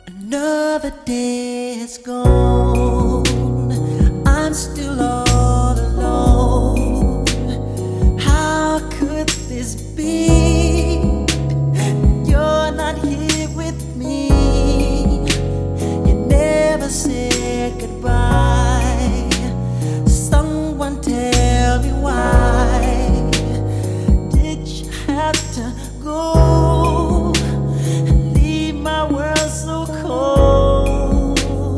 Another day has gone. I'm still all alone. How could this be? You're not here with me. You never said goodbye. Someone tell me why did you have to go and leave my world so cold?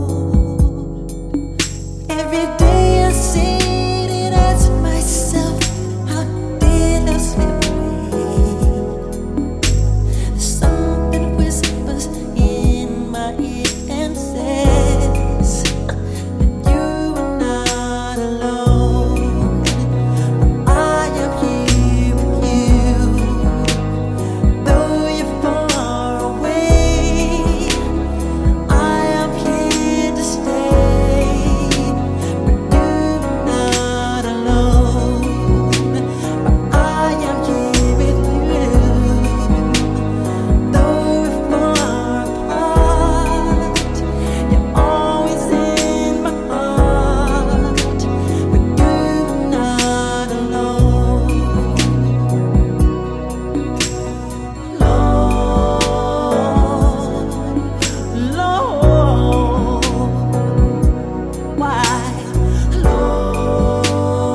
Every day I sit and ask myself, how did I slip away? Something whispers in my ear and says that you are not alone. I am here with you, though you're far away. I am here to stay, but you're not alone. But I am here with you, though we're far apart. You're always in my heart, but you're not alone. Lord, why, Lord?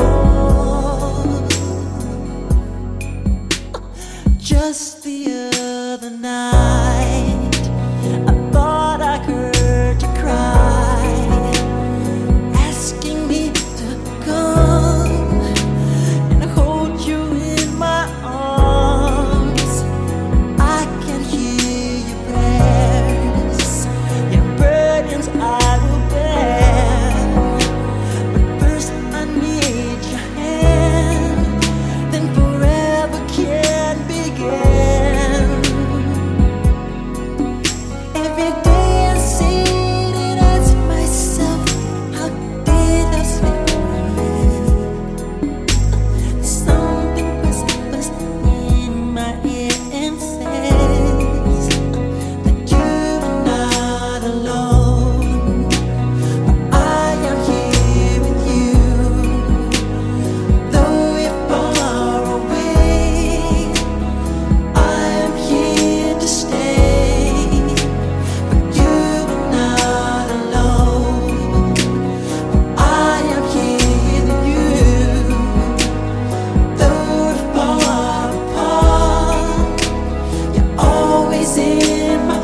Just the other night, I thought I heard you cry, asking me to come and hold you in my arms. I can hear your prayers, your burdens I will bear. But first I need your hand, then forever can begin. Every day I sit and ask myself, how did I slip away? Something whispers in my ear and says that you're not alone. But I am here with you, though you're far away. I am here to stay, but you're not alone. But I am here with you, though we're far apart. You're always in my